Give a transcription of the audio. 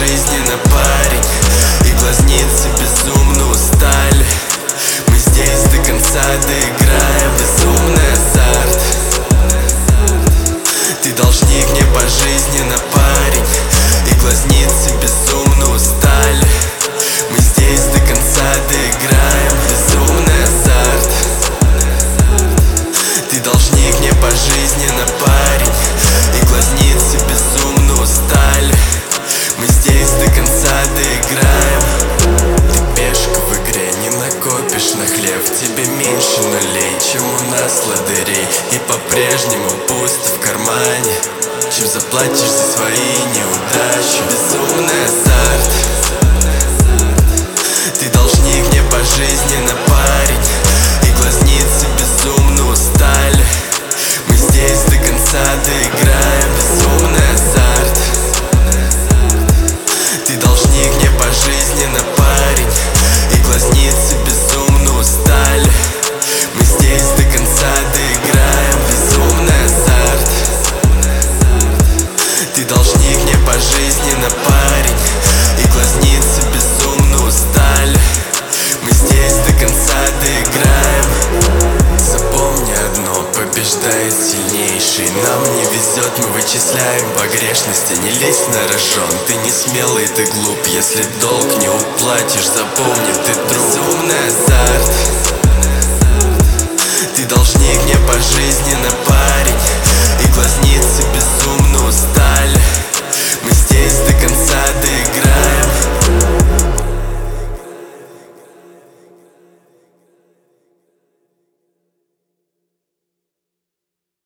пожизненно, парень, и глазницы безумно устали. Мы здесь до конца доиграем, безумный азарт. Ты должник мне пожизненно, парень, и глазницы безумно устали. Мы здесь до конца доиграем, безумный азарт. Ты должник мне пожизненно, парень, и глазницы безумно устали. Мы здесь до конца доиграем. Ты пешка в игре, не накопишь на хлеб. Тебе меньше нулей, чем у нас ладырей. И по-прежнему пусто в кармане, чем заплатишь за свои неудачи. Безумный азарт. Ты должник мне пожизненно, парень, и глазницы безумно устали. Мы здесь до конца доиграем, безумный азарт. Ты должник мне пожизненно, парень, и глазницы безумно устали. Мы здесь до конца доиграем, безумный азарт. Ты должник мне пожизненно, парень, и глазницы безумно устали. Мы здесь до конца доиграем. Запомни одно, побеждает сильнейший. Нам не везет, мы вычисляем погрешности. Не лезь на рожон, ты не смелый, ты глуп. Если долг не уплатишь, запомни, ты труп. Безумный азарт. Ты должник мне пожизненно, парень, и глазницы безумно устали.